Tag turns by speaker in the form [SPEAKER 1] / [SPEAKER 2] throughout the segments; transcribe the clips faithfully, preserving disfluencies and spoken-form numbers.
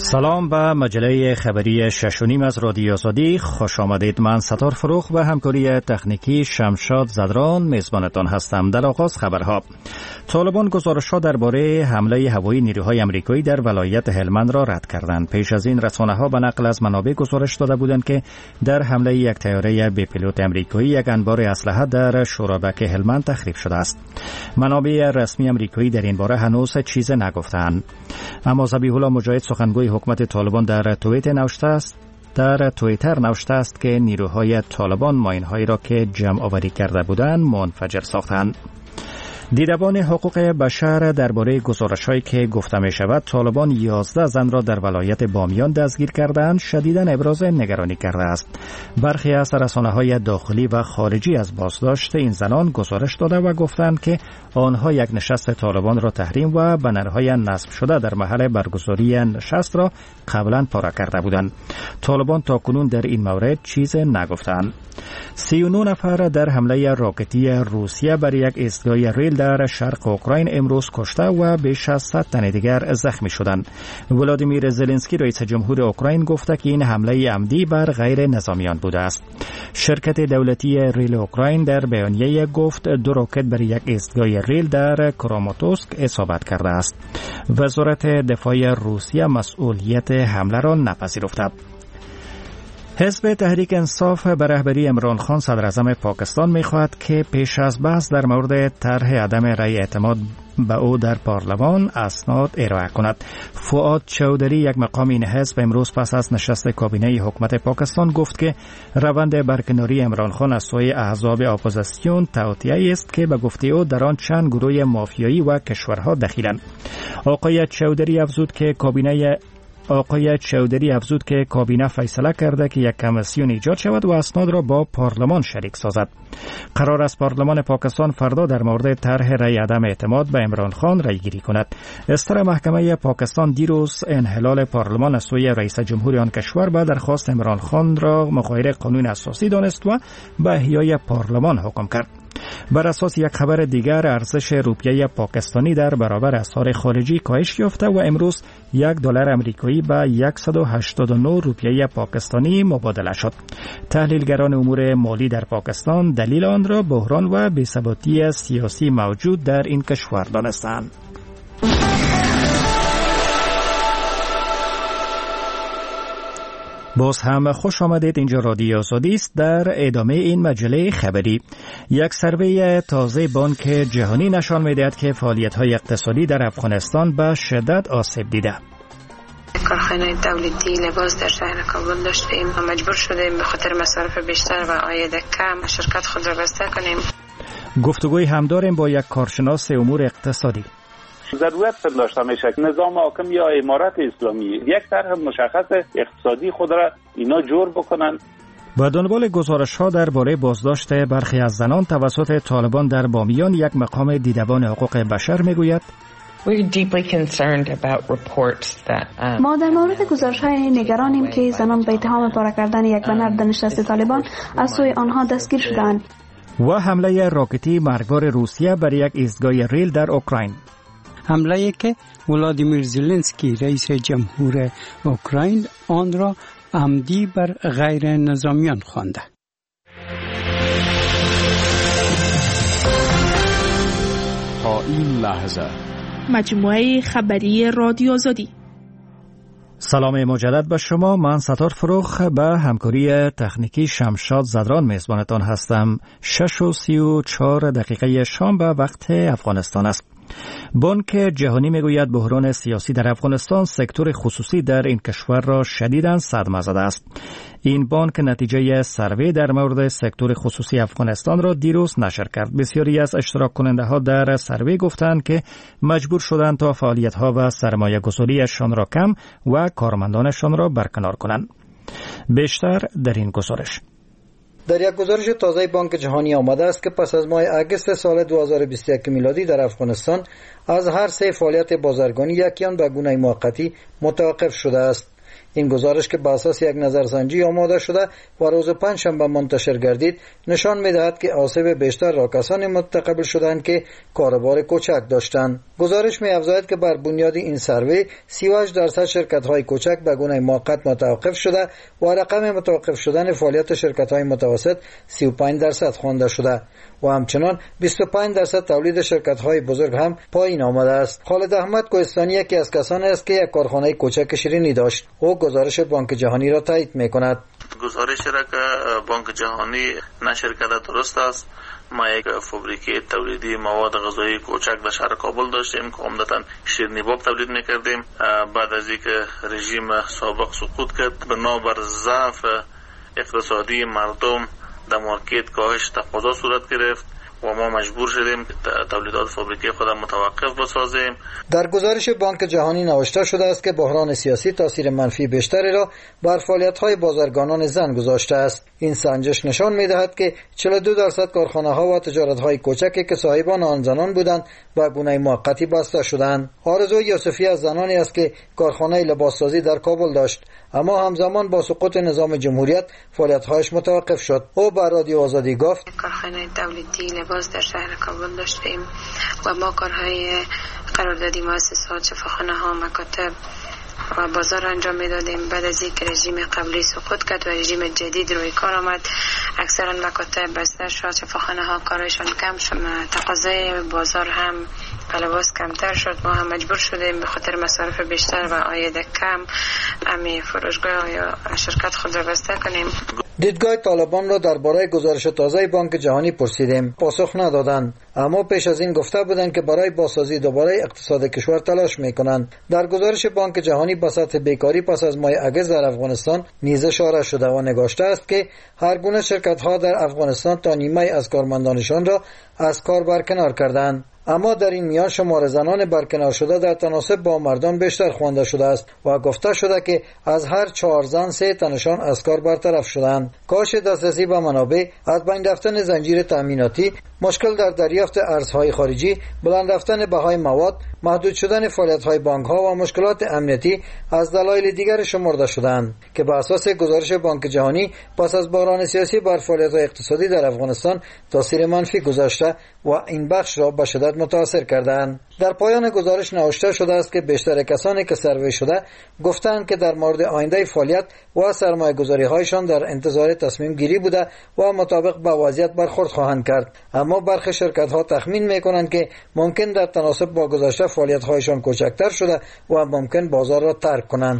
[SPEAKER 1] سلام به مجله خبری شش و نیم از رادیو آزادی. خوش آمدید. من ستار فروخ و همکاری تکنیکی شمشاد زدران میزبانتان هستم. در آغاز خبرها: طالبان گزارش‌ها درباره حمله هوایی نیروهای آمریکایی در ولایت هلمند را رد کردند. پیش از این رسانه‌ها به نقل از منابع گزارش داده بودند که در حمله یک طیاره بی پیلوت آمریکایی یک انبار اسلحه در شورابک هلمند تخریب شده است. منابع رسمی آمریکایی در این باره هنوز چیزی نگفتند. اما ذبیح الله مجاهد سخنگوی حکومت طالبان در توییتر نوشته است در توییتر نوشته است که نیروهای طالبان ماین‌هایی را که جمع آوری کرده بودند منفجر ساختند. دیدبان حقوق بشر درباره گزارش‌هایی که گفته می‌شود طالبان یازده زن را در ولایت بامیان دستگیر کردند شدیداً ابراز نگرانی کرده است. برخی از رسانه‌های داخلی و خارجی از بازداشت این زنان گزارش داده و گفتند که آنها یک نشست طالبان را تحریم و بنرهای نصب شده در محل برگزاری نشست را قبلاً پاره کرده بودند. طالبان تاکنون در این مورد چیز نگفتند. سی و نه نفر در حمله راکتی روسیه بر یک ایستگاه ریل در شرق اوکراین امروز کشته و بیش از صد تن دیگر زخمی شدند. ولادیمیر زلنسکی رئیس جمهور اوکراین گفته که این حمله عمدی بر غیر نظامیان بوده است. شرکت دولتی ریل اوکراین در بیانیه گفت دو راکت بر یک ایستگاه ریل در کراماتوسک اصابت کرده است. وزارت دفاع روسیه مسئولیت حمله را نپذیرفته. حزب تحریک انصاف به رهبری عمران خان صدر اعظم پاکستان می‌خواهد که پیش از بحث در مورد طرح عدم رأی اعتماد به او در پارلمان اسناد ارائه کند. فؤاد چودری یک مقام این حزب امروز پس از نشست کابینه حکومت پاکستان گفت که روند برکناری عمران خان از سوی احزاب اپوزیسیون توطئه است که به گفته او در آن چند گروه مافیایی و کشورها دخیلند. آقای چودری افزود که کابینه آقای چودری افزود که کابینه فیصله کرده که یک کمیسیون ایجاد شود و اسناد را با پارلمان شریک سازد. قرار است پارلمان پاکستان فردا در مورد طرح رأی عدم اعتماد به عمران خان رأی گیری کند. استر محکمه پاکستان دیروز انحلال پارلمان از سوی رئیس جمهور آن کشور به درخواست عمران خان را مخالف قانون اساسی دانست و به احیای پارلمان حکم کرد. بر اساس یک خبر دیگر ارزش روپیه پاکستانی در برابر اسعار خارجی کاهش یافته و امروز یک دلار آمریکایی به صد و هشتاد و نه روپیه پاکستانی مبادله شد. تحلیلگران امور مالی در پاکستان دلیل آن را بحران و بی‌ثباتی سیاسی موجود در این کشور دانستند. باز هم خوش آمدید. اینجا رادیو آزادی است. در ادامه این مجله خبری یک سروی تازه بانک جهانی نشان می‌دهد که فعالیت‌های اقتصادی در افغانستان به شدت آسیب دیده.
[SPEAKER 2] کارخانه دولتی لباس در شهر کابل داشتیم و مجبور شدیم به خاطر مصارف بیشتر و عاید کم شرکت خود را بسته کنیم.
[SPEAKER 1] گفتگوی هم داریم با یک کارشناس امور اقتصادی.
[SPEAKER 3] ضرورت پنداشته میشه نظام حاکم یا امارت اسلامی یک طرح مشخص اقتصادی خود را اینا جور بکنن.
[SPEAKER 1] با دنبال گزارش‌ها درباره بازداشت برخی از زنان توسط طالبان در بامیان یک مقام دیدبان حقوق بشر میگوید
[SPEAKER 4] ما در مورد گزارش‌های نگرانیم که زنان به اتهام پاره کردن یک بنر در نشست طالبان از سوی آنها دستگیر شدند.
[SPEAKER 1] و حمله راکتی مرگبار روسیه بر یک ایستگاه ریل در اوکراین.
[SPEAKER 5] حمله که ولادیمیر زلنسکی رئیس جمهور اوکراین آن را عمدی بر غیر نظامیان خوانده.
[SPEAKER 6] تا این لحظه
[SPEAKER 7] مجموعه خبری رادیو آزادی.
[SPEAKER 1] سلام مجدد به شما. من ستار فروخ به همکاری تکنیکی شمشاد زدران میزبانتان هستم. شش و سی و چهار دقیقه شام به وقت افغانستان است. بانک جهانی میگوید بحران سیاسی در افغانستان سکتور خصوصی در این کشور را شدیداً صدمه زده است. این بانک نتیجه سروی در مورد سکتور خصوصی افغانستان را دیروز نشر کرد. بسیاری از اشتراک کننده ها در سروی گفتند که مجبور شدند تا فعالیت ها و سرمایه گذاریشان را کم و کارمندانشان را برکنار کنند. بیشتر در این گزارش.
[SPEAKER 8] در یک گزارش تازه بانک جهانی آمده است که پس از ماه اگست سال دو هزار و بیست و یک میلادی در افغانستان از هر سه فعالیت بازرگانی یکی آن به گونه موقتی متوقف شده است. این گزارش که بر اساس یک نظرسنجی آماده شده و روز پنجشنبه منتشر گردید نشان می‌دهد که آسیب بیشتر را کسانی متقبل شدند که کاروبار کوچک داشتند. گزارش می‌افزاید که بر بنیاد این سروی سی و هشت درصد شرکت‌های کوچک به گونه موقت متوقف شده و رقم متوقف شدن فعالیت شرکت‌های متوسط سی و پنج درصد خوانده شده و همچنان بیست و پنج درصد تولید شرکت‌های بزرگ هم پایین آمده است. خالد احمد کوهستانی یکی از کسانی است که یک کارخانه کوچک شیرینی داشت. او گزارش بانک جهانی را تایید می‌کند.
[SPEAKER 9] گزارش را که بانک جهانی نشر کرده درست است. ما یک فابریکه تولیدی مواد غذایی کوچک در شهر کابل داشتیم که عمدتاً شیرینی باب تولید می‌کردیم. بعد از اینکه رژیم سابق سقوط کرد بنابر ضعف اقتصادی مردم در مارکت کاهش تقاضا صورت گرفت و ما مجبور شدیم تولیدات فابریکه خود متوقف بسازیم.
[SPEAKER 8] در گزارش بانک جهانی نوشته شده است که بحران سیاسی تاثیر منفی بیشتری را بر فعالیت‌های بازرگانان زن گذاشته است. این سنجش نشان می‌دهد که چهل و دو درصد کارخانه‌ها و تجارت‌های کوچکی که صاحبان آن زنان بودند و گونه موقتی بسته شدند. آرزو یوسفی از زنانی است که کارخانه لباسسازی در کابل داشت، اما همزمان با سقوط نظام جمهوریت فعالیت‌هایش متوقف شد. او به رادیو آزادی گفت:
[SPEAKER 2] کارخانه تولیدی لباس در شهر کابل داشتیم و ما کارهای قراردادی مؤسسات، شفاخانه‌ها، مکاتب و بازار انجام میدادیم. بعد از اینکه رژیم قبلی سقوط کرد و رژیم جدید روی کار آمد، اکثرا مکاتب بسته شد، شفاخانه‌ها کارشان کم شد، تقاضای بازار هم لباس کمتر شد. ما هم مجبور شدیم به خاطر مصارف بیشتر و عاید کم امی فروشگاه یا شرکت خود را بسته کنیم.
[SPEAKER 8] دیدگاه طالبان را درباره گزارش تازه بانک جهانی پرسیدیم. پاسخ ندادند، اما پیش از این گفته بودند که برای بازسازی دوباره اقتصاد کشور تلاش میکنند. در گزارش بانک جهانی به سطح بیکاری پس از ماه اگست در افغانستان نیز اشاره شده و نگاشته است که هر گونه شرکت ها در افغانستان تا نیمه از کارمندانشان را از کار برکنار کردند. اما در این میان شمار زنان برکنار شده در تناسب با مردان بیشتر خوانده شده است و گفته شده که از هر چهار زن سه تنشان از کار برطرف شدند. کاهش دسترسی به منابع، از بین رفتن زنجیره تامیناتی، مشکل در دریافت ارزهای خارجی، بلند رفتن بهای مواد، محدود شدن فعالیت‌های بانک‌ها و مشکلات امنیتی از دلایل دیگر شمرده شدند که بر اساس گزارش بانک جهانی پس از بحران سیاسی بر فعالیت‌های اقتصادی در افغانستان تاثیر منفی گذاشته و این بخش را به شدت متاثر کردند. در پایان گزارش نوشته شده است که بیشتر کسانی که سروی شده گفتند که در مورد آینده فعالیت و سرمایه‌گذاری‌هایشان در انتظار تصمیم گیری بوده و مطابق با وضعیت برخورد خواهند کرد. اما برخی شرکت‌ها تخمین می‌کنند که ممکن در تناسب با گذشته فعالیت‌هایشان کوچکتر شده و ممکن بازار را ترک کنند.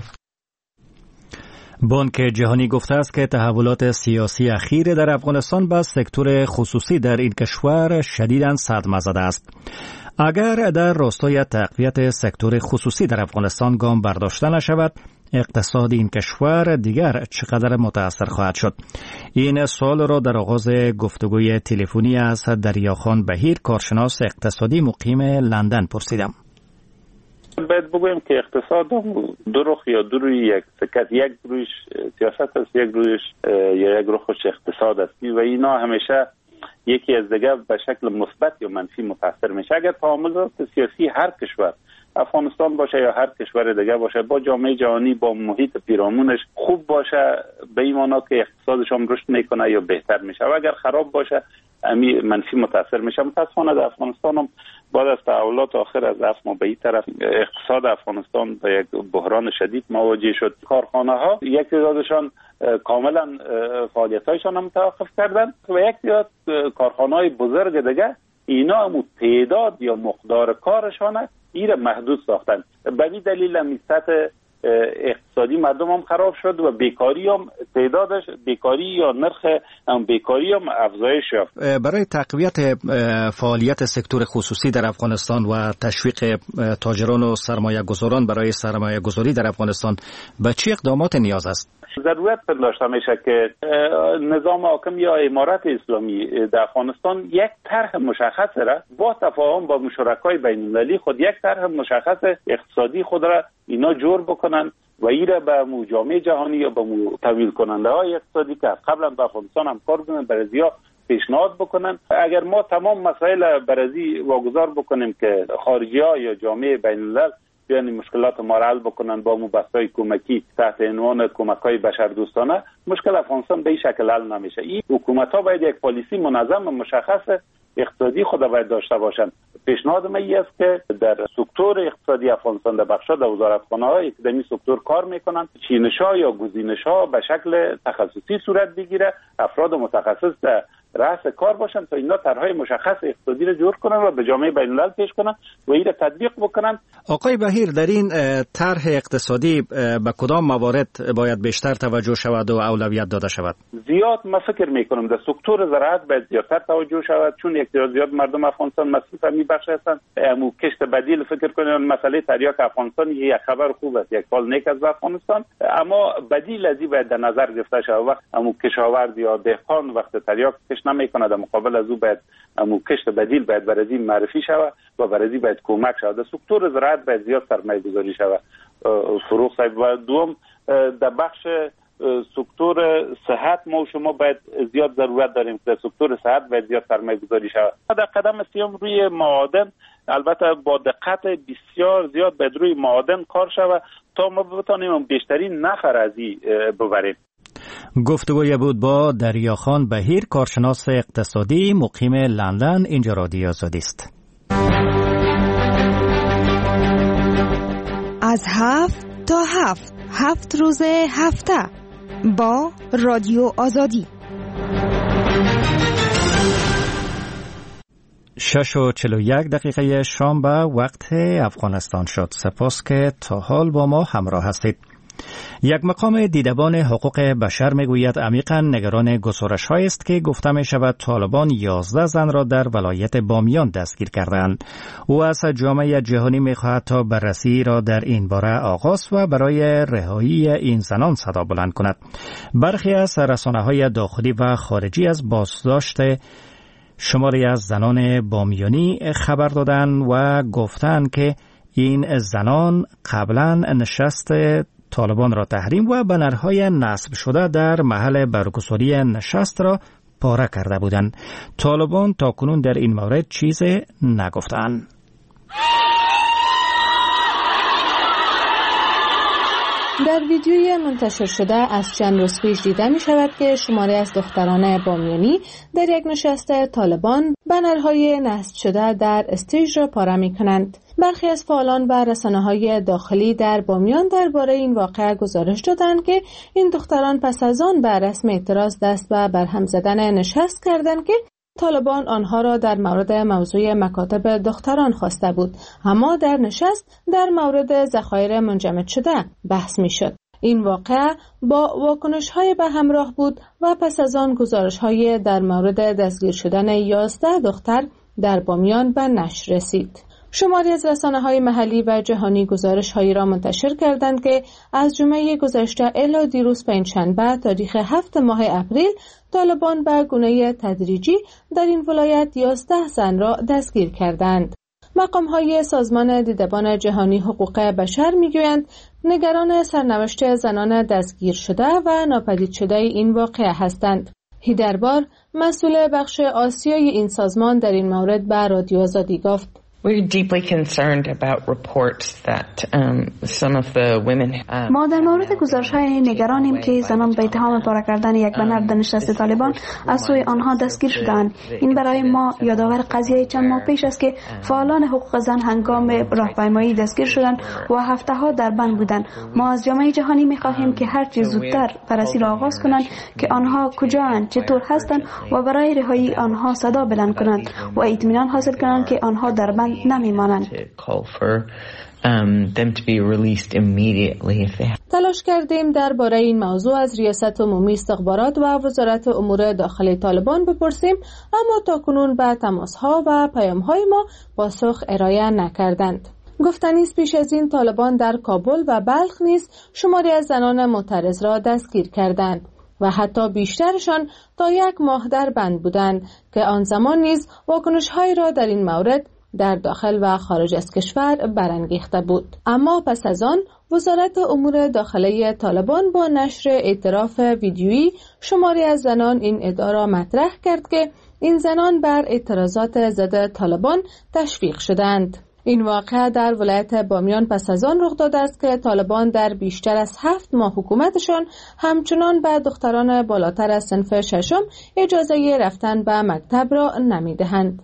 [SPEAKER 1] بانک جهانی گفته است که تحولات سیاسی اخیر در افغانستان به سکتور خصوصی در این کشور شدیداً صدمه زده است. اگر در راستای تقویت سکتور خصوصی در افغانستان گام برداشته نشود، اقتصاد این کشور دیگر چقدر متاثر خواهد شد؟ این سوال را در آغاز گفتگوی تلفنی از دریاخان بهیر، کارشناس اقتصادی مقیم لندن پرسیدم.
[SPEAKER 3] باید بگویم که اقتصاد دو رخ یا دو روی یک سکت، یک رویش سیاست است، یک رویش یا یک رخش اقتصاد است و اینا همیشه یکی از دیگه به شکل مثبت یا منفی متاثر میشه. اگر تعاملات سیاسی هر کشور، افغانستان باشه یا هر کشور دیگه باشه، با جامعه جهانی، با محیط پیرامونش خوب باشه، به این معنی که اقتصادشون رشد میکنه یا بهتر میشه، و اگر خراب باشه امی منفی متاثر میشه. متاسفانه در افغانستان هم بعد از تحولات آخر از رفت ما به این طرف اقتصاد افغانستان با یک بحران شدید مواجه شد. کارخانه ها یک تعدادشان کاملا فعالیت‌هایشان هم متوقف کردند و یک تعداد کارخانه‌های بزرگ دیگه اینا هم تعداد یا مقدار کارشان ایره محدود ساختن. به این دلیل هم سطح اقتصادی مردم هم خراب شد و بیکاری هم تعدادش، بیکاری یا نرخ هم بیکاری هم افزایش یافت.
[SPEAKER 1] برای تقویت فعالیت سکتور خصوصی در افغانستان و تشویق تاجران و سرمایه گذاران برای سرمایه گذاری در افغانستان به چه اقدامات نیاز است؟
[SPEAKER 3] ضرورت پنداشته میشه که نظام حاکم یا امارت اسلامی در افغانستان یک طرح مشخص را با تفاهم با مشارکای بین المللی خود یک طرح مشخص اقتصادی خود را اینا جور بکنن و ایره به جامعه جهانی یا به تمویل کننده های اقتصادی که قبلا به افغانستان هم کار کنن برازیا پیشنهاد بکنن. اگر ما تمام مسائل برازی واگذار بکنیم که خارجی ها یا جامعه بین الملل بیان مشکلات ما را حل بکنن با مباحثات کمکی تحت عنوان کمک‌های بشردوستانه، مشکل افغانستان به این شکل حل نمیشه. این حکومت‌ها باید یک پالیسی منظم و مشخص اقتصادی خود باید داشته باشند. پیشنهاد من این است که در سکتور اقتصادی افغانستان در بخش‌ها در وزارتخانه‌ها اکادمی سکتور کار میکنند، چینش‌ها یا گزینش‌ها به شکل تخصصی صورت بگیره، افراد متخصص در رأس کار باشن تا اینا طرح‌های مشخص اقتصادی را جور کنن و به جامعه بین‌الملل پیش کنن و این را تطبیق بکنن.
[SPEAKER 1] آقای بهیر، در این طرح اقتصادی به کدام موارد باید بیشتر توجه شود و اولویت داده شود؟
[SPEAKER 3] زیاد من فکر میکنم در سکتور زراعت باید زیادتر توجه شود، چون احتیاج زیاد مردم افغانستان مصروف همین بخش هستند. امو کشت بدیل فکر کنم مسئله تریاک افغانستان یک خبر خوب است، یک فال نیک از افغانستان، اما بدیل از این باید در نظر گرفته شود. وقت امو کشاورز یا دهقان وقت تریاک کش نمیکنه، در مقابل از او باید امو کشت بدیل باید برای این معرفی شود و برای این باید کمک شود. در سکتور زراعت باید زیاد سرمایه گذاری شود. فروغ صاحب، و دوم در بخش سکتور صحت ما و شما باید زیاد ضرورت داریم، در سکتور صحت باید زیاد سرمایه گذاری شود. در قدم سیوم روی معادن، البته با دقت بسیار زیاد باید روی معادن کار شود تا ما بتانیم بیشترین نفر از این ببریم.
[SPEAKER 1] گفتگوی بود با دریاخان بهیر، کارشناس اقتصادی مقیم لندن. اینجا رادیو آزادی است.
[SPEAKER 10] از هفت تا هفت هفت روز هفته با رادیو آزادی.
[SPEAKER 1] شش و چلو یک دقیقه شام به وقت افغانستان شد. سپاس که تا حال با ما همراه هستید. یک مقام دیدبان حقوق بشر میگوید عمیقاً نگران گزارش‌هایی است که گفته می شود طالبان یازده زن را در ولایت بامیان دستگیر کردند. او از جامعه جهانی می‌خواهد تا بررسی را در این باره آغاز و برای رهایی این زنان صدا بلند کند. برخی از رسانه‌های داخلی و خارجی از بازداشت شماری از زنان بامیانی خبر دادند و گفتند که این زنان قبلا نشست طالبان را تحریم و بنرهای نصب شده در محل برگزاری نشست را پاره کرده بودند. طالبان تاکنون در این مورد چیزی نگفتند.
[SPEAKER 11] در ویدیوی منتشر شده از چند روز پیش دیده می شود که شماری از دختران بامیانی در یک نشست طالبان بنرهای نصب شده در استیج را پاره می کنند. برخی از فعالان و رسانه‌های داخلی در بامیان درباره این واقعه گزارش دادند که این دختران پس از آن به رسم اعتراض دست به برهم زدن نشست کردند که طالبان آنها را در مورد موضوع مکاتب دختران خواسته بود، اما در نشست در مورد ذخایر منجمد شده بحث می شد. این واقعه با واکنش‌های به همراه بود و پس از آن گزارش‌های در مورد دستگیر شدن یازده دختر در بامیان به نشر رسید. شماری از رسانه‌های محلی و جهانی گزارش‌هایی را منتشر کردند که از جمعه گذشته الی دیروز پنجشنبه تاریخ هفت ماه اپریل طالبان به گونه تدریجی در این ولایت یازده زن را دستگیر کردند. مقام‌های سازمان دیدبان جهانی حقوق بشر می‌گویند نگران سرنوشت زنان دستگیر شده و ناپدید شده این واقعه هستند. هیدربار، مسئول بخش آسیای این سازمان، در این مورد به رادیو آزادی گفت:
[SPEAKER 4] ما در مورد گزارش‌های نگرانیم که زنان به اتهام پاره کردن یک بنر در نشست طالبان از سوی آنها دستگیر شدند. این برای ما یادآور قضیه چند ماه پیش است که فعالان حقوق زن هنگام راهپیمایی دستگیر شدند و هفته‌ها در بند بودند. ما از جامعه جهانی می‌خواهیم که هر چه زودتر بررسی را آغاز کنند که آنها کجااند، چطور هستند و برای رهایی آنها صدا بلند کنند و اطمینان حاصل کنند که آنها در بند نمیمانند.
[SPEAKER 11] تلاش کردیم درباره این موضوع از ریاست عمومی استخبارات و وزارت امور داخلی طالبان بپرسیم، اما تاکنون به تماس‌ها و پیام‌های ما پاسخ ارائه نکردند. گفتنی است پیش از این طالبان در کابل و بلخ نیز شماری از زنان معترض را دستگیر کردند و حتی بیشترشان تا یک ماه در بند بودند که آن زمان نیز واکنش‌هایی را در این مورد در داخل و خارج از کشور برانگیخته بود. اما پس از آن وزارت امور داخلی طالبان با نشر اعتراف ویدیویی شماری از زنان این ادعا را مطرح کرد که این زنان بر اعتراضات ضد طالبان تشویق شدند. این واقعه در ولایت بامیان پس از آن رخ داده است که طالبان در بیشتر از هفت ماه حکومتشان همچنان به دختران بالاتر از صنف ششم اجازه رفتن به مکتب را نمیدهند.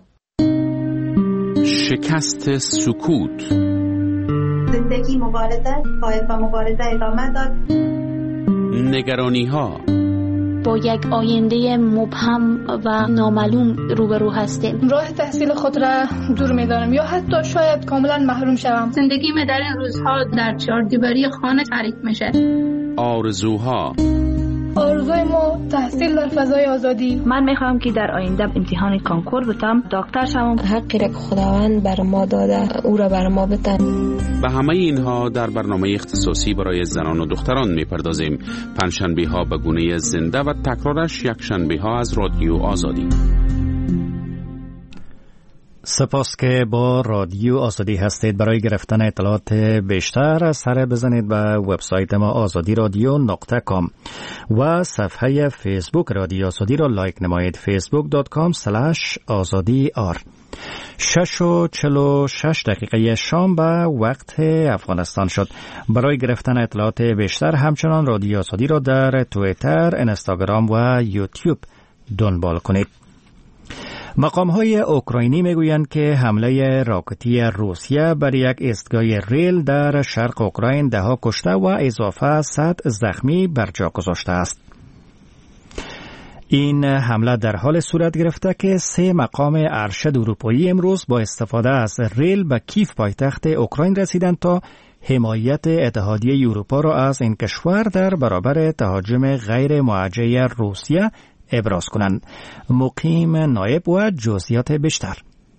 [SPEAKER 6] شکست سکوت.
[SPEAKER 12] زندگی مبارزه، باید با مبارزه ادامه داد.
[SPEAKER 6] نگرانی ها.
[SPEAKER 13] با یک آینده مبهم و نامعلوم روبرو هستیم.
[SPEAKER 14] راه تحصیل خود را دور می‌دانم یا حتی شاید کاملا محروم شوم.
[SPEAKER 15] زندگی من در این روزها در چهار دیواری خانه تعریف میشه.
[SPEAKER 6] آرزوها.
[SPEAKER 14] آرزوی ما تحصیل در فضای آزادی.
[SPEAKER 16] من میخوام که در آینده امتحان کانکور بتم، دکتر شوم.
[SPEAKER 17] حقی را که خداوند بر ما داده او را بر ما بده.
[SPEAKER 6] به همه اینها در برنامه اختصاصی برای زنان و دختران میپردازیم. پنجشنبه ها به گونه زنده و تکرارش یک شنبه ها از رادیو آزادی.
[SPEAKER 1] سپاس که با رادیو آزادی هستید. برای گرفتن اطلاعات بیشتر سر بزنید به وبسایت ما آزادی رادیو نقطه کام و صفحه فیسبوک رادیو آزادی را لایک نمایید. فیسبوک دات کام اسلش آزادی آر. شش و چل و شش دقیقه شام به وقت افغانستان شد. برای گرفتن اطلاعات بیشتر همچنان رادیو آزادی را در توییتر، اینستاگرام و یوتیوب دنبال کنید. مقام‌های اوکراینی میگویند که حمله راکتی روسیه بر یک ایستگاه ریل در شرق اوکراین ده ها کشته و اضافه صد زخمی بر جا گذاشته است. این حمله در حال صورت گرفته که سه مقام ارشد اروپایی امروز با استفاده از ریل به کیف پایتخت اوکراین رسیدند تا حمایت اتحادیه اروپا را از این کشور در برابر تهاجم غیر موجه روسیه ابراز کنند. مقیم نایب و جزئیات بیشتر.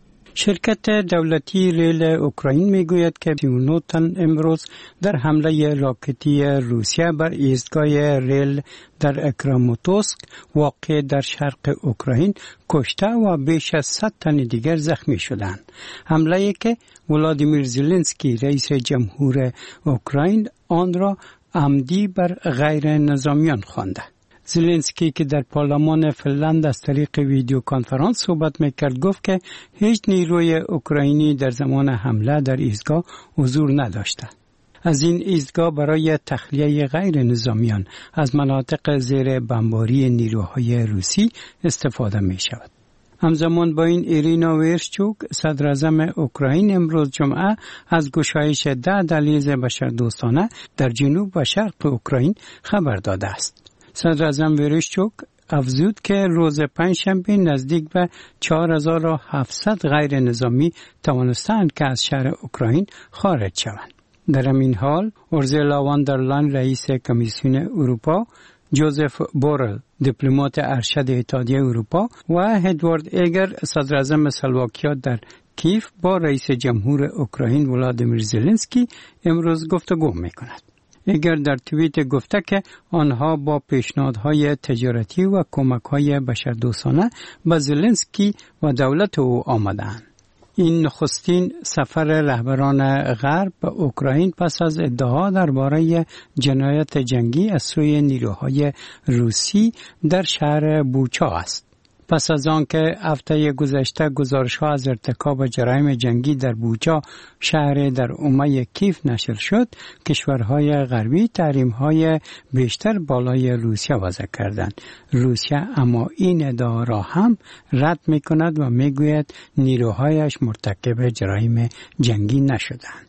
[SPEAKER 5] شرکت دولتی ریل اوکراین میگوید که سی و نه تن امروز در حمله راکتی روسیه بر ایستگاه ریل در کراماتورسک واقع در شرق اوکراین کشته و بیش از صد تن دیگر زخمی شدند. حمله که ولادیمیر زلنسکی رئیس جمهور اوکراین آن را عمدی بر غیر نظامیان خوانده. زلنسکی که در پارلمان فنلند از طریق ویدیو کانفرانس صحبت میکرد گفت که هیچ نیروی اوکراینی در زمان حمله در ایستگاه حضور نداشته. از این ایستگاه برای تخلیه غیر نظامیان از مناطق زیر بمباری نیروهای روسی استفاده می شود. همزمان با این ایرینا ورشچوک صدر اعظم اوکراین امروز جمعه از گشایش ده دهلیز بشردوستانه در جنوب و شرق اوکراین خبر داده است. صدر اعظم ورشچوک افزود که روز پنجشنبه نزدیک به چهار هزار و هفتصد غیر نظامی توانستند که از شهر اوکراین خارج شوند. در این حال اورزولا وان در لین رئیس کمیسیون اروپا، جوزف بورل دیپلمات ارشد اتحادیه اروپا و ادوارد ایگر صدر اعظم اسلواکیا در کیف با رئیس جمهور اوکراین ولادیمیر زلنسکی امروز گفتگو می‌کند. ایگر در توییت گفته که آنها با پیشنهادهای تجارتی و کمک‌های بشردوستانه به زلنسکی و دولت او آمدند. این نخستین سفر رهبران غرب به اوکراین پس از ادعا درباره جنایت جنگی از سوی نیروهای روسی در شهر بوچا است. پس از آن که هفته گذشته گزارش‌ها از ارتکاب جرایم جنگی در بوچا شهر در اومه کیف نشر شد، کشورهای غربی تحریم‌های بیشتر بالای روسیه وضع کردند. روسیه اما این ادعا را هم رد می‌کند و می‌گوید نیروهایش مرتکب جرایم جنگی نشدند.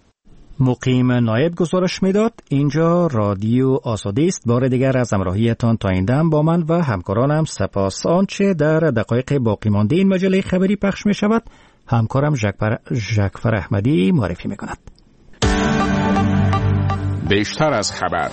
[SPEAKER 1] مقیم نایب گزارش میداد. اینجا رادیو آزادی است. بار دیگر از همراهیتان تا این دم با من و همکارانم سپاس. آنچه در دقایق باقی مانده این مجله خبری پخش می شود همکارم ژکفر احمدی معرفی می کند.
[SPEAKER 6] بیشتر از خبر.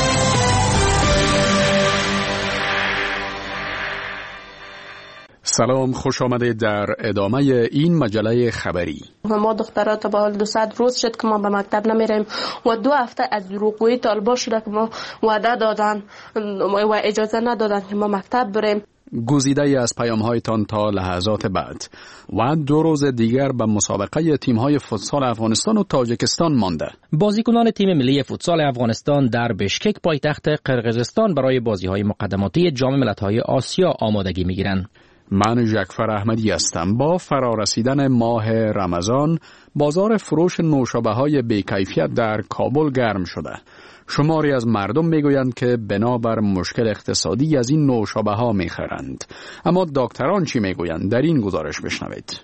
[SPEAKER 6] سلام، خوش آمده در ادامه این مجله خبری.
[SPEAKER 18] و ما دخترات با حال دویست روز شد که ما به مکتب نمیریم و دو هفته از دروغگویی طالبا شده که ما وعده دادن و اجازه ندادن که ما مکتب بریم.
[SPEAKER 6] گزیده از پیام‌هایتان تا لحظات بعد. و دو روز دیگر به مسابقه تیم‌های فوتسال افغانستان و تاجیکستان مانده.
[SPEAKER 19] بازیکنان تیم ملی فوتسال افغانستان در بشکک پایتخت قرقیزستان برای بازی‌های مقدماتی جام ملت‌های آسیا آمادگی می‌گیرند.
[SPEAKER 20] من جعفر احمدی هستم. با فرارسیدن ماه رمضان بازار فروش نوشابه‌های بی‌کیفیت در کابل گرم شده. شماری از مردم میگویند که بنابر مشکل اقتصادی از این نوشابه‌ها میخرند. اما دکتران چی میگویند؟ در این گزارش بشنوید.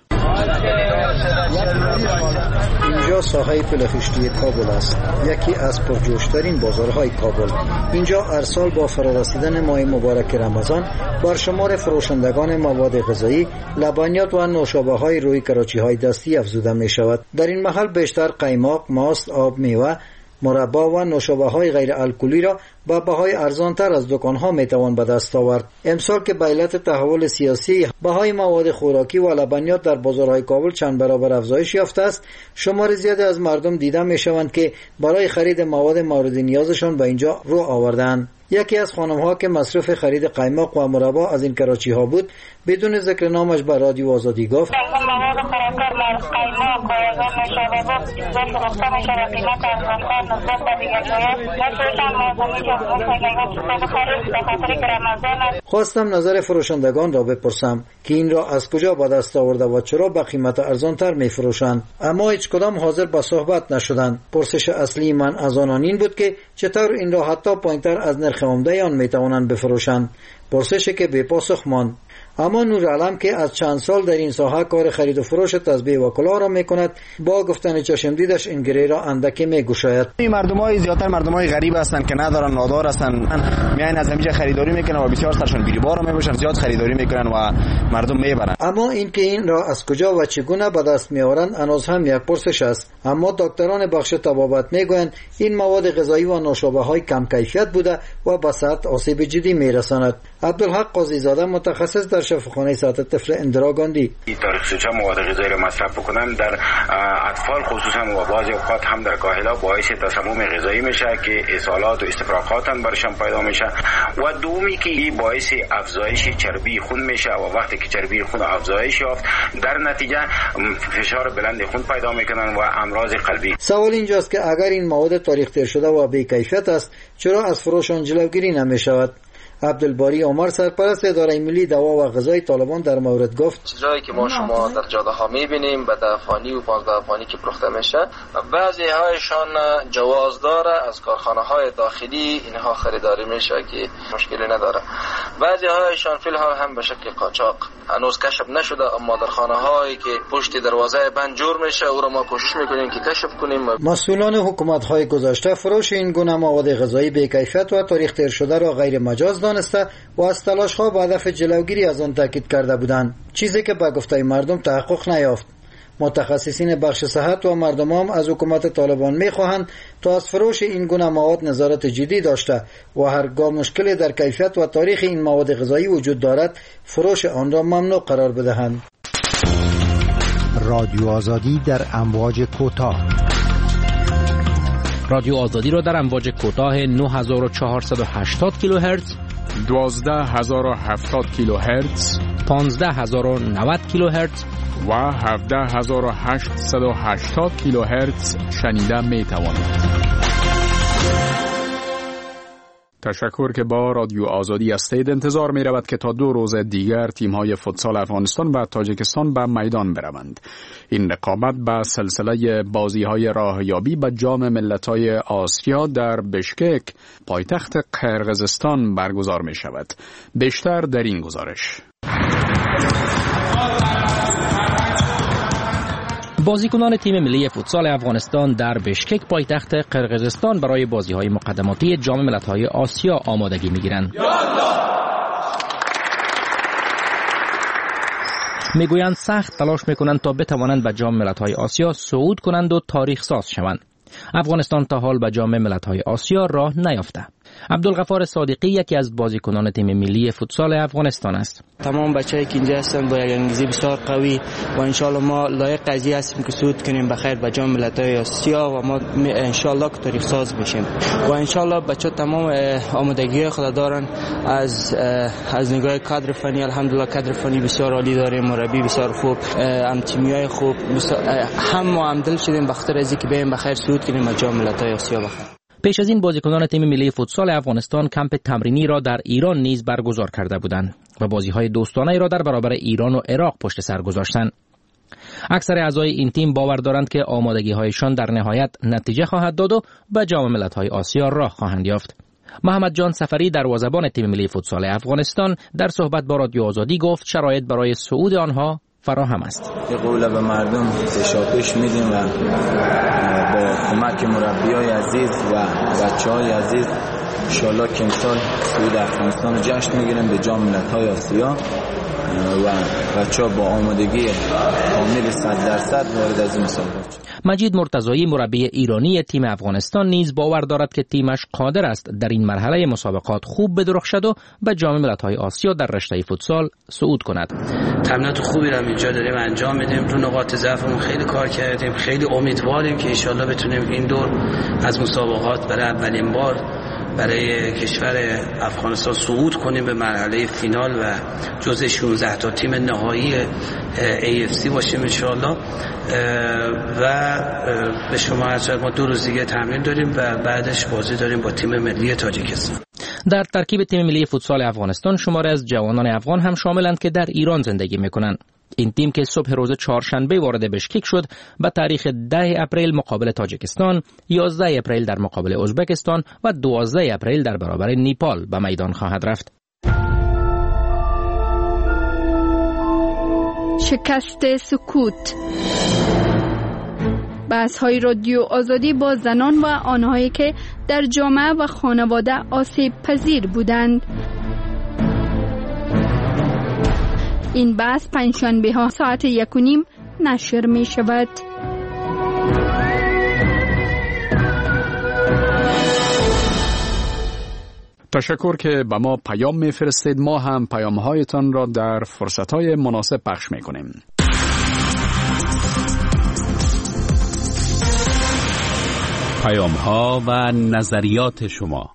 [SPEAKER 8] اینجا ساحه پلخشتی کابل است، یکی از پرجوشترین بازارهای کابل. اینجا ارسال با فرارسیدن ماه مبارک رمضان بر شمار فروشندگان مواد غذایی، لبنیات و نوشابه‌های روی کراچی‌های دستی افزوده می شود. در این محل بیشتر قیماق، ماست، آب میوه، مربا و نوشابه‌های غیر الکلی را با بهای ارزانتر از دکان‌ها میتوان به دست آورد. امسال که به علت تحول سیاسی بهای مواد خوراکی و لبنیات در بازارهای کابل چند برابر افزایش یافته است، شمار زیادی از مردم دیده میشوند که برای خرید مواد مورد نیازشان به اینجا رو آوردند. یکی از خانم‌ها که مصرف خرید قیماق و مربا از این کراچی‌ها بود، بدون ذکر نامش به رادیو آزادی گفت: خواستم نظر فروشندگان را بپرسم که این را از کجا به دست آورده و چرا به قیمت ارزانتر می فروشند، اما هیچ کدام حاضر به صحبت نشدند. پرسش اصلی من از آنان این بود که چطور این را حتی پایینتر از نرخ عمده آن می توانند بفروشند. پرسشی که بی پاسخ ماند. اما نورعلم که از چند سال در این ساحه کار خرید و فروش تسبیح و کلاه را میکند، با گفتن چشم دیدش این گره را اندکی میگشاید.
[SPEAKER 21] این مردمای زیاتر مردمای غریب هستند که ندارن، نادار هستند، میاین از همینجا خریداری میکنن و بسیار سرشون بیریبار رو میباشن، زیاد خریداری میکنن و مردم میبرن.
[SPEAKER 8] اما این که این را از کجا و چگونه به دست میآورند هنوز هم یک پرسش است. اما دکتران بخش طبابت میگویند این مواد غذایی و نوشابه‌های کم کیفیت بوده و به صحت آسیب جدی میرساند. عبدالحق قاضی زاده متخصص در شفاخانه صحت طفل اندرا گاندی:
[SPEAKER 22] این تاریخ سوچه مواد غذایی را مصرف بکنن در اطفال خصوصا و بعضی اوقات هم در کاهلا باعث تسمم غذایی میشه که اسهالات و استفراغات برشان پیدا میشه و دومی که این باعث افزایش چربی خون میشه و وقتی که چربی خون افزایش یافت در نتیجه فشار بلند خون پیدا میکنن و امراض قلبی.
[SPEAKER 8] سوال اینجاست که اگر این مواد تاریخ تیر شده و بی کیفیت است، چرا از فروش آن جلوگیری نمیشود؟ عبدالباری عمر سرپرست اداره ملی دوا و غذای طالبان در مورد گفت:
[SPEAKER 23] چیزایی که ما شما در جاده ها میبینیم به دفانی و پانزده دفانی که فروخته میشه، بعضی هایشان جواز داره، از کارخانه های داخلی اینها خریداری میشه که مشکلی نداره. بعضی هایشان فی الحال هم به شکل قاچاق هنوز کشف نشده، اما در خانه هایی که پشت دروازه بند جور میشه او را ما کوشش میکنیم که کشف کنیم.
[SPEAKER 8] مسئولان حکومت های گذشته فروش این گونه مواد غذایی بی کیفیت و تاریخ تیر شده را غیر مجاز دانسته و از تلاش ها به هدف جلوگیری از آن تاکید کرده بودند، چیزی که به گفته مردم تحقق نیافت. متخصصین بخش صحت و مردم هم از حکومت طالبان میخواهند تا از فروش این گونه مواد نظارت جدی داشته و هرگاه مشکلی در کیفیت و تاریخ این مواد غذایی وجود دارد، فروش آن را ممنوع قرار بدهند.
[SPEAKER 24] رادیو آزادی در امواج کوتاه.
[SPEAKER 19] رادیو آزادی را در امواج کوتاه نه هزار و چهارصد و هشتاد کیلوهرتز،
[SPEAKER 20] دوازده هزار و هفتاد کیلوهرتز،
[SPEAKER 19] پانزده هزار و نود کیلوهرتز
[SPEAKER 20] و هفده هزار و هشتصد و هشتاد کیلوهرتز شنیده می توانید. تشکر که با رادیو آزادی هستید. انتظار می رود که تا دو روز دیگر تیم های فوتسال افغانستان و تاجیکستان به میدان بروند. این رقابت به سلسله بازی های راهیابی به جام ملت‌های آسیا در بشکک پایتخت قرقیزستان برگزار می شود. بیشتر در این گزارش.
[SPEAKER 19] بازیکنان تیم ملی فوتسال افغانستان در بشکک پایتخت قرقیزستان برای بازی‌های مقدماتی جام ملت‌های آسیا آمادگی می‌گیرند. میگویند سخت تلاش می‌کنند تا بتوانند به جام ملت‌های آسیا صعود کنند و تاریخ ساز شوند. افغانستان تا حال به جام ملت‌های آسیا راه نیافته. عبدالغفار صادقی یکی از بازیکنان تیم ملی فوتسال افغانستان است.
[SPEAKER 25] تمام بچه‌ای که اینجا هستند با یک انگیزه بسیار قوی و ان شاء الله ما لایق قضیه هستیم که صعود کنیم بخیر به جام ملت‌های آسیا و ما ان شاء الله که تاریخ ساز بشیم و ان شاء الله بچه‌ها تمام آمادگی خود دارن. از از نگاه کادر فنی الحمدلله کادر فنی بسیار عالی داریم، مربی بسیار خوب، هم تیمیای خوب، هم ما هم دل شدیم بخاطر از اینکه بریم بخیر صعود کنیم به جام ملت‌های آسیا بخیر.
[SPEAKER 19] پیش از این بازیکنان تیم ملی فوتسال افغانستان کمپ تمرینی را در ایران نیز برگزار کرده بودند و بازی‌های دوستانه را در برابر ایران و عراق پشت سر گذاشتند. اکثر اعضای این تیم باور دارند که آمادگی‌هایشان در نهایت نتیجه خواهد داد و به جام ملت‌های آسیا راه خواهند یافت. محمد جان سفری دروازه‌بان تیم ملی فوتسال افغانستان در صحبت با رادیو آزادی گفت شرایط برای صعود آنها فراهم است.
[SPEAKER 2] یه قول به مردم تشابهش میدیم و با کمک مربیای عزیز و بچه‌های عزیز ان شاءالله که امسال صعود افغانستان رو جشن میگیریم به جام ملت‌های آسیا و بچه‌ها با آمادگی کامل صد درصد وارد از این مسابقات.
[SPEAKER 19] مجید مرتضایی مربی ایرانی تیم افغانستان نیز باور دارد که تیمش قادر است در این مرحله مسابقات خوب بدرخشد و به جام ملت‌های آسیا در رشته فوتسال صعود کند.
[SPEAKER 3] تمرینات خوبی را اینجا داریم انجام میدیم، رو نقاط ضعفمون خیلی کار کردیم، خیلی امیدواریم که ان شاءالله بتونیم این دور از مسابقات برای اولین بار برای کشور افغانستان صعود کنیم به مرحله فینال و جزء شانزده تا تیم نهایی ای اف سی باشیم انشاءالله. و به شما عرض ما دو روز دیگه تمرین داریم و بعدش بازی داریم با تیم ملی تاجیکستان.
[SPEAKER 19] در ترکیب تیم ملی فوتسال افغانستان شماری از جوانان افغان هم شاملند که در ایران زندگی میکنند. این تیم که صبح روز چهارشنبه وارد بشکک شد به تاریخ ده اپریل مقابل تاجیکستان، یازده اپریل در مقابل ازبکستان و دوازده اپریل در برابر نیپال به میدان خواهد رفت.
[SPEAKER 7] شکست سکوت. بحث‌های رادیو آزادی با زنان و آنهایی که در جامعه و خانواده آسیب پذیر بودند. این بحث پنجشنبه ها ساعت یک و نیم نشر می شود.
[SPEAKER 20] تشکر که به ما پیام می فرستید. ما هم پیام هایتان را در فرصت های مناسب پخش می کنیم.
[SPEAKER 6] پیام ها و نظریات شما.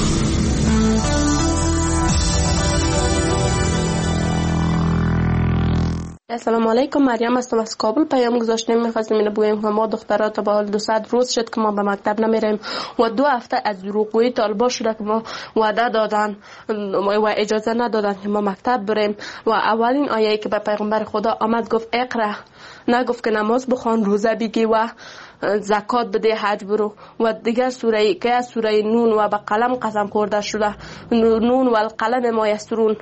[SPEAKER 18] السلام علیکم، مریم هستم از کابل. پیام گذاشتیم می‌خواستیم اینو بگویم که ما دخترها تا به حال دویست روز شد که ما به مکتب نمیریم و دو هفته از دروغگویی طالبا شده که ما وعده دادن و اجازه ندادن که ما مکتب بریم و اولین آیه‌ای که به پیغمبر خدا آمد گفت اقرا، نگفت که نماز بخوان، روزه بگی و زکات بده، حج برو. و دیگر سوره که از سوره نون و به قلم قسم خورده شده، نون و القلم ما یسرون.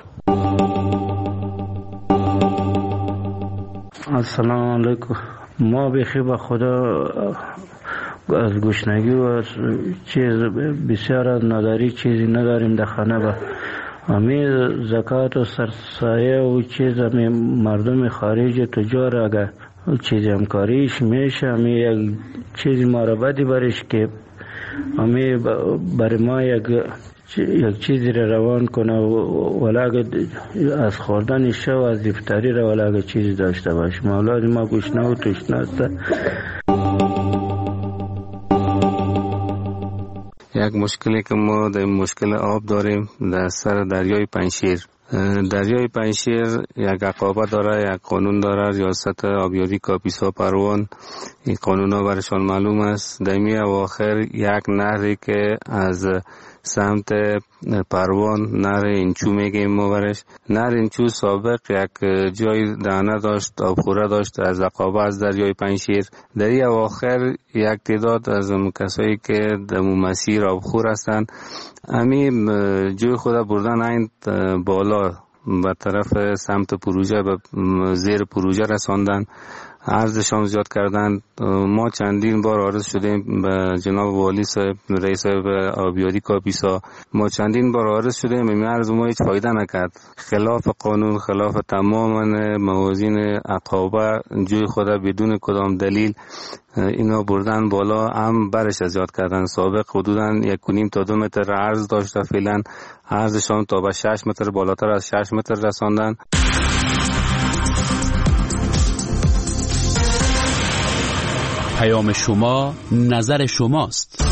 [SPEAKER 9] السلام علیکم. ما بخی به خدا از گشنگی و چیز بسیار از نداری چیزی نداریم در خانه. با همین زکات و سرسایه و چیز همین مردم خارج تجار اگر چیزی همکاریش میشه، همین یک چیزی ما را بدی برش که همین برای ما یک یک چیزی را روان کنه ولی اگر از خوردن شو از افطاری را ولی اگر چیزی داشته باشه. اولاد ما گشنه و تشنه است.
[SPEAKER 10] یک مشکلی که ما در مشکل آب داریم در سر دریای پنجشیر. دریای پنجشیر یک عقابه داره، یک قانون داره، ریاست آبیاری کاپیسا پروان. این قانون ها برشان معلوم است. در می اواخر یک نهری که از سمت پروان، نهر اینچو میگیم ما برش، نهر اینچو سابق یک جای دانه داشت، آبخوره داشت از عقابه از دریای پنجشیر. در این اواخر یک تعداد از اون کسایی که در مسیر آبخور هستند همین جای خود بردن این بالا به طرف سمت پروژه، به زیر پروژه رساندن، عرضشان زیاد کردن. ما چندین بار عرض شدیم به جناب والی صاحب، رئیس آبیاری کاپیسا، ما چندین بار عرض شدیم، این عرض ما هیچ فایده نکرد. خلاف قانون، خلاف تماما موازین عقابه، جوی خود بدون کدام دلیل اینا بردن بالا، هم برش از زیاد کردن. سابق حدوداً یک و نیم تا دو متر عرض داشته، فعلا عرضشان تا به شش متر، بالاتر از شش متر رساندن.
[SPEAKER 6] پیام شما نظر شماست.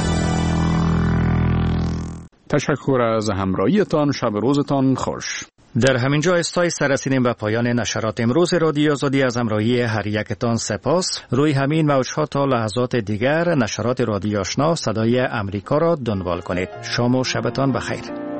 [SPEAKER 20] تشکر از همراهیتان. شب روزتان خوش.
[SPEAKER 1] در همین جا استای سرسینیم به پایان نشرات امروز رادیو آزادی. از همراهی هر یکتان سپاس. روی همین موجها تا لحظات دیگر نشرات رادیو آشنا صدای امریکا را دنبال کنید. شام و شبتان بخیر.